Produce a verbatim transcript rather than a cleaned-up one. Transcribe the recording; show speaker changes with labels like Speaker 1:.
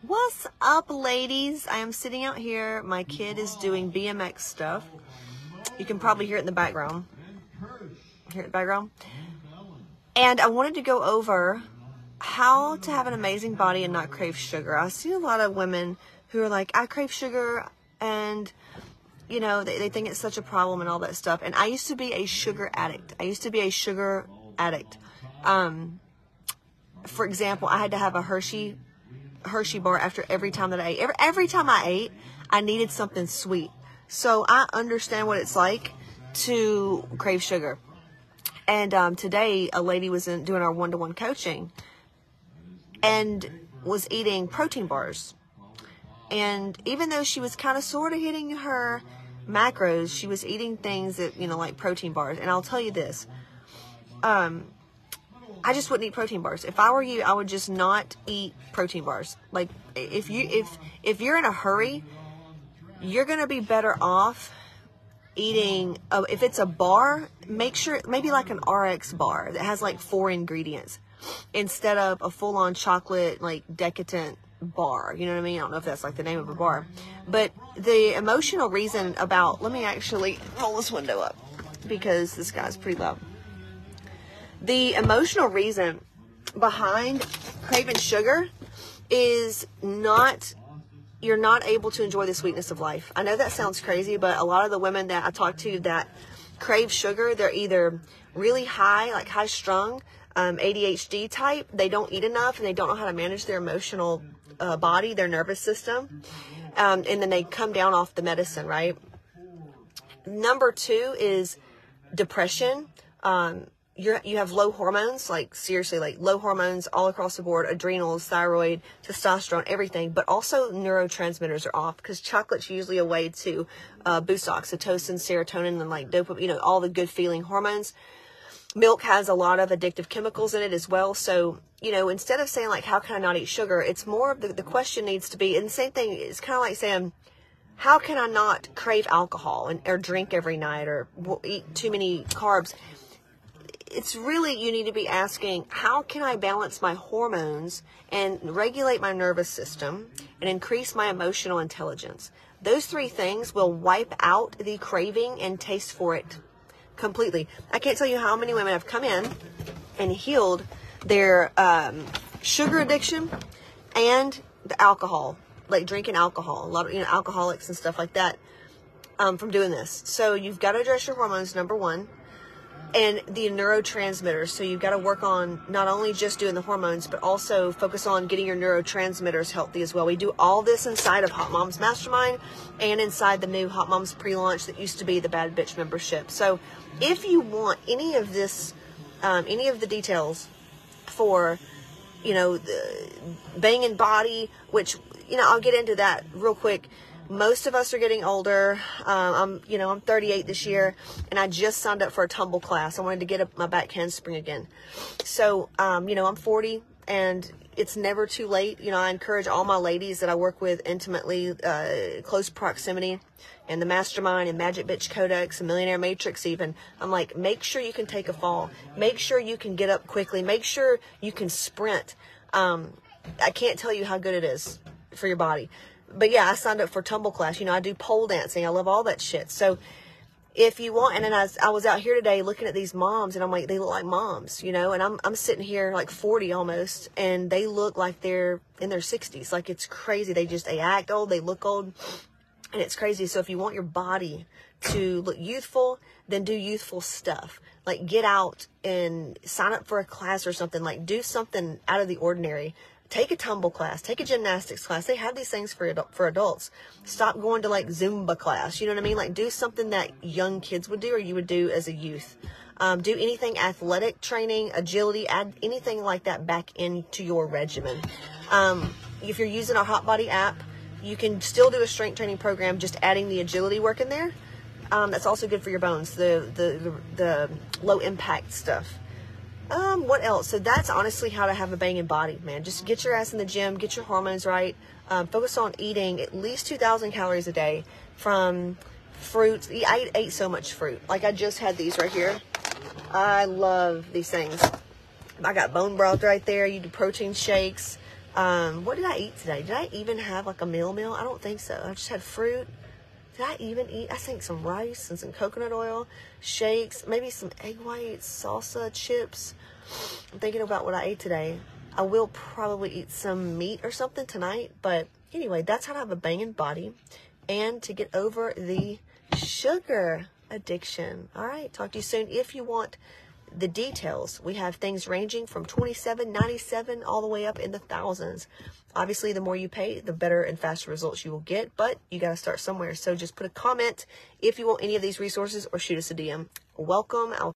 Speaker 1: What's up, ladies? I am sitting out here. My kid is doing B M X stuff. You can probably hear it in the background. Hear it in the background? And I wanted to go over how to have an amazing body and not crave sugar. I see a lot of women who are like, I crave sugar, and you know, they, they think it's such a problem and all that stuff. And I used to be a sugar addict. I used to be a sugar addict. Um, for example, I had to have a Hershey Hershey bar after every time that I ate. Every, every time I ate, I needed something sweet. So I understand what it's like to crave sugar. And um, today, a lady was in, doing our one-to-one coaching and was eating protein bars. And even though she was kind of sort of hitting her macros, she was eating things that, you know, like protein bars. And I'll tell you this, um, I just wouldn't eat protein bars. If I were you, I would just not eat protein bars. Like, if you if if you're in a hurry, you're gonna be better off eating. Uh, if it's a bar, make sure maybe like an R X bar that has like four ingredients instead of a full-on chocolate like decadent bar. You know what I mean? I don't know if that's like the name of a bar, but the emotional reason about, let me actually roll this window up because this guy's pretty loud. The emotional reason behind craving sugar is not, you're not able to enjoy the sweetness of life. I know that sounds crazy, but a lot of the women that I talk to that crave sugar, they're either really high, like high strung, um, A D H D type. They don't eat enough and they don't know how to manage their emotional uh, body, their nervous system. Um, and then they come down off the medicine, right? Number two is depression. Um, You're, you have low hormones, like seriously, like low hormones all across the board, adrenals, thyroid, testosterone, everything, but also neurotransmitters are off because chocolate's usually a way to uh, boost oxytocin, serotonin, and like dopamine, you know, all the good feeling hormones. Milk has a lot of addictive chemicals in it as well. So, you know, instead of saying like, how can I not eat sugar? It's more of the, the question needs to be, and the same thing, it's kind of like saying, how can I not crave alcohol and or drink every night or eat too many carbs? It's really, you need to be asking, how can I balance my hormones and regulate my nervous system and increase my emotional intelligence? Those three things will wipe out the craving and taste for it completely. I can't tell you how many women have come in and healed their um, sugar addiction and the alcohol, like drinking alcohol. A lot of, you know, alcoholics and stuff like that um, from doing this. So you've got to address your hormones, number one. And the neurotransmitters. So you've got to work on not only just doing the hormones, but also focus on getting your neurotransmitters healthy as well. We do all this inside of Hot Moms Mastermind and inside the new Hot Moms pre-launch that used to be the Bad Bitch membership. So if you want any of this, um, any of the details for, you know, the banging body, which, you know, I'll get into that real quick. Most of us are getting older. Um, I'm, you know, I'm thirty-eight this year, and I just signed up for a tumble class. I wanted to get up my back handspring again. So, um, you know, I'm forty, and it's never too late. You know, I encourage all my ladies that I work with intimately, uh, close proximity, and the Mastermind and Magic Bitch Codex and Millionaire Matrix even. I'm like, make sure you can take a fall. Make sure you can get up quickly. Make sure you can sprint. Um, I can't tell you how good it is for your body. But yeah, I signed up for tumble class. You know, I do pole dancing. I love all that shit. So if you want, and then I was, I was out here today looking at these moms, and I'm like, they look like moms, you know, and I'm, I'm sitting here like forty almost, and they look like they're in their sixties. Like, it's crazy. They just, they act old, they look old, and it's crazy. So if you want your body to look youthful, then do youthful stuff. Like, get out and sign up for a class or something. Like, do something out of the ordinary. Take a tumble class, take a gymnastics class. They have these things for adult, for adults. Stop going to like Zumba class. You know what I mean? Like, do something that young kids would do or you would do as a youth. Um, do anything athletic training, agility, add anything like that back into your regimen. Um, if you're using our Hot Body app, you can still do a strength training program, just adding the agility work in there. Um, that's also good for your bones, the, the, the, the low impact stuff. Um, what else? So that's honestly how to have a banging body, man. Just get your ass in the gym, get your hormones right. Um, focus on eating at least two thousand calories a day from fruits. I ate so much fruit. Like, I just had these right here. I love these things. I got bone broth right there. You do protein shakes. Um, what did I eat today? Did I even have like a meal meal? I don't think so. I just had fruit. Did I even eat? I think some rice and some coconut oil, shakes, maybe some egg whites, salsa, chips. I'm thinking about what I ate today. I will probably eat some meat or something tonight. But anyway, that's how to have a banging body and to get over the sugar addiction. All right, talk to you soon. If you want the details, we have things ranging from twenty-seven ninety-seven all the way up in the thousands. Obviously, the more you pay, the better and faster results you will get, but you got to start somewhere. So just put a comment if you want any of these resources or shoot us a D M. Welcome. I'll